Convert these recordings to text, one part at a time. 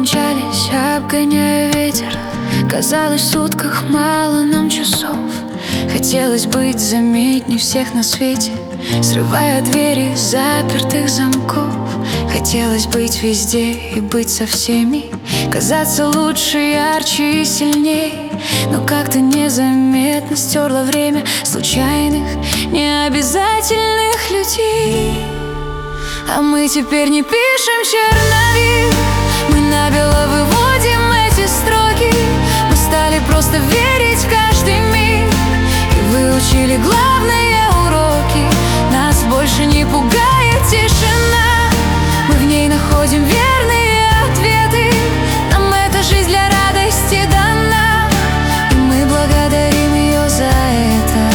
мчались, обгоняя ветер. Казалось, в сутках мало нам часов. Хотелось быть заметней всех на свете, срывая двери запертых замков. Хотелось быть везде и быть со всеми, казаться лучше, ярче и сильней. Но как-то незаметно стерло время случайных, необязательных людей. А мы теперь не пишем черновик, мы набело выводим эти строки. Мы стали просто верить в каждый миг и выучили главные уроки. Нас больше не пугает тишина, мы в ней находим верные ответы. Нам эта жизнь для радости дана, и мы благодарим ее за это.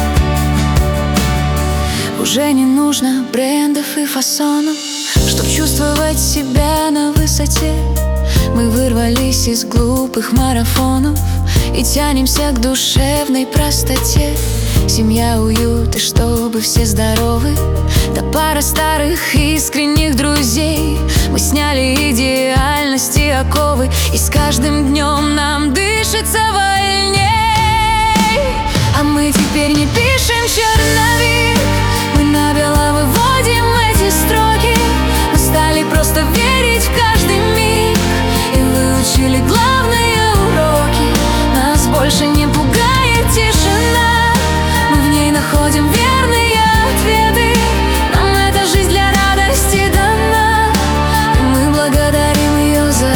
Уже не нужно брендов и фасонов, чтоб чувствовать себя на высоте. Мы вырвались из глупых марафонов и тянемся к душевной простоте. Семья, уют и чтобы все здоровы, да пара старых искренних друзей. Мы сняли идеальности оковы, и с каждым днем нам дышится вольней. А мы теперь не пишем черновик, мы набело выводим эти строки. Мы стали просто верить в каждый миг и выучили главные уроки. Нас больше не пугает тишина, мы в ней находим верные ответы. Нам эта жизнь для радости дана, и мы благодарим ее за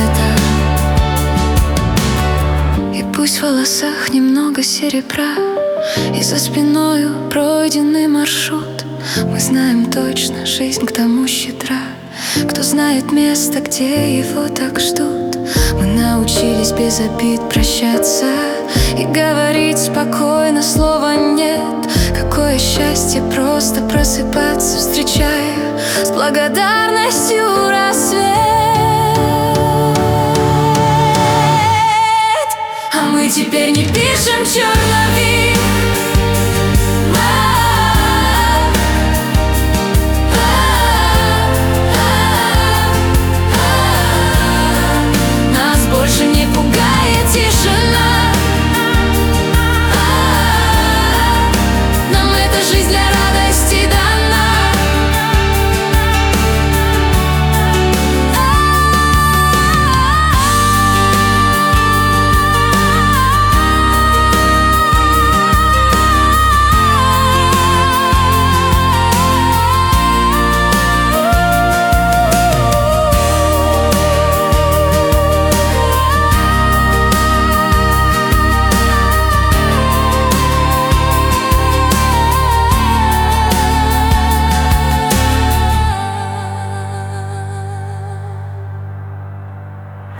это. И пусть в волосах немного серебра, и за спиною пройденный маршрут, мы знаем точно, жизнь к тому щедра. Кто знает место, где его так ждут. Мы научились без обид прощаться и говорить спокойно слово «нет». Какое счастье просто просыпаться, встречая с благодарностью рассвет. А мы теперь не пишем черновик,